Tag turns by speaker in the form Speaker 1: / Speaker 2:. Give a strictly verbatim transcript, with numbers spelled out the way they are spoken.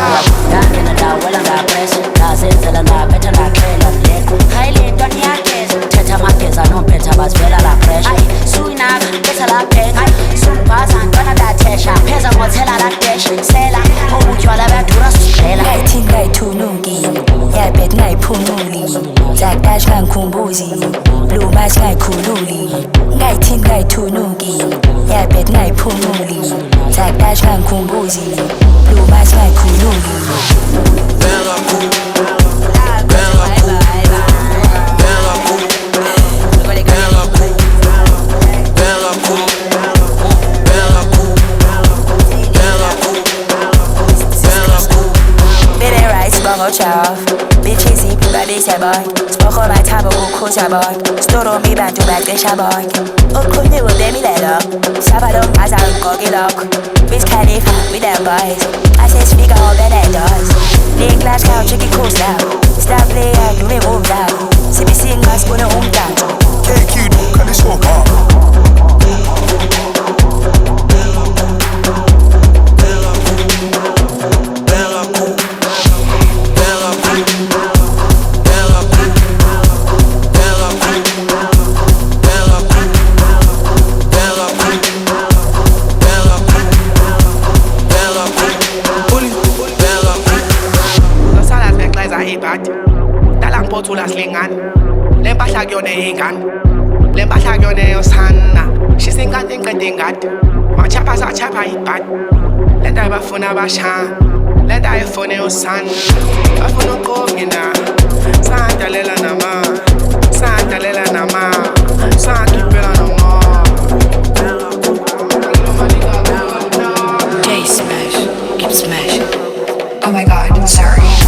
Speaker 1: ngangena ndawela ngapresa ngazenzela ndaphetha ndaqhela ndileko hayile ntwana iyageza thetha amageza nomphetha bazivela la presha suyinaka betha la bhenga sumbhaza ntwana ndathesha pheza ngothela la dash sela ubutywala badura sisela
Speaker 2: ngayithi ngayithunukile yabet ngayiphumuli zakash ngangikhumbuzi lumathi ngayikhululi ngayithi ngayithunukile yabet ngayiphumuli zakash ngangikhumbuzi lumathi ngayikhululi
Speaker 3: Bella cool, Bella cool, Bella cool, Bella cool, Bella cool, Bella cool, Bella cool, Bella cool.
Speaker 2: Bere rice bongo chow bitches eat body saboy spoko my tabo ko saboy storo mi bantu back de shaboy okunye wo demi lelo sabado asa ko gilok bitch khalifa with them boys I say speak all that I does big glass couch chicky cool style stop play and do me move down C B C ngas put on down
Speaker 4: K Q kan is ook hard.
Speaker 5: Dalang pothula slingani lempahla kuyona ingane lempahla kuyona yosana shisingane inqede ingadi machapha sachapha ibhadi lenta bafuna abashana lenta ifone yosana bafuna uqongina sandalela nama sandalela nama sakipela noma
Speaker 6: J Smash, keep smashing. Oh my god, sorry.